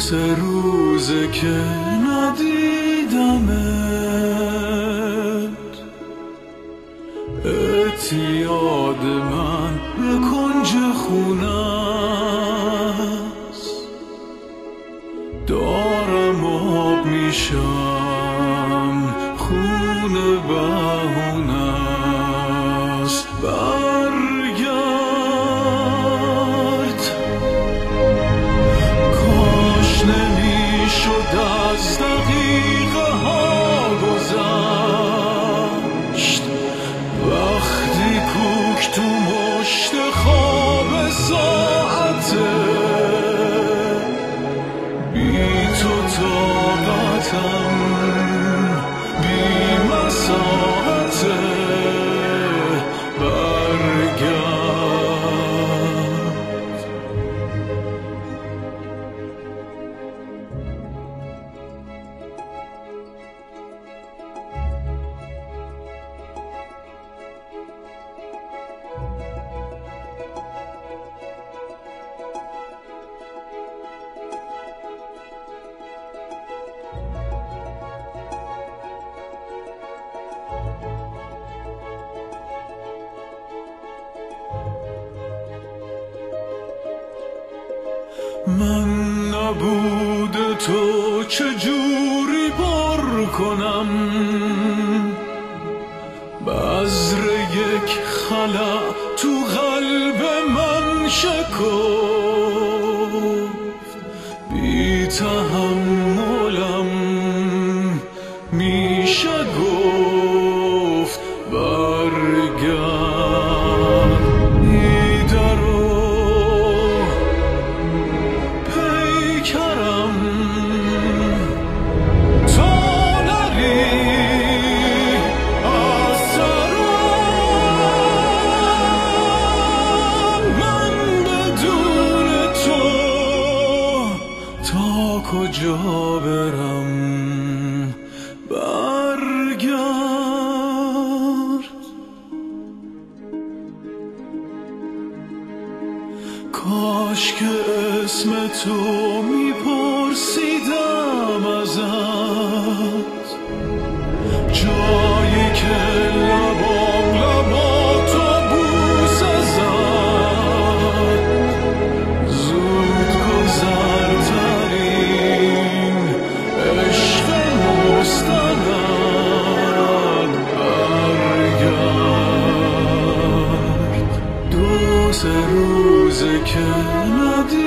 سه روزه که ندیدمت، اعتیاد من به کنج خونه است، دارم آب میشم خونه بهونه است. برگرد، کاش نمیشد از دقیقه ها گذشت، وقتی کوک تو مشت خواب ساعته، بی تو طاقتم بی مساحته. من نبود تو چجوری پر کنم بذر یک خلا تو قلب من شکفت، بی تحملم میشه گفت. برگرد، کجا برم؟ برگرد، کاش که اسم تو میپرسیدم ازت، جایی که لبا تو بوسه زد. زود گذرترین عشق مستند. برگرد، دو سه روزه که ندیدمت،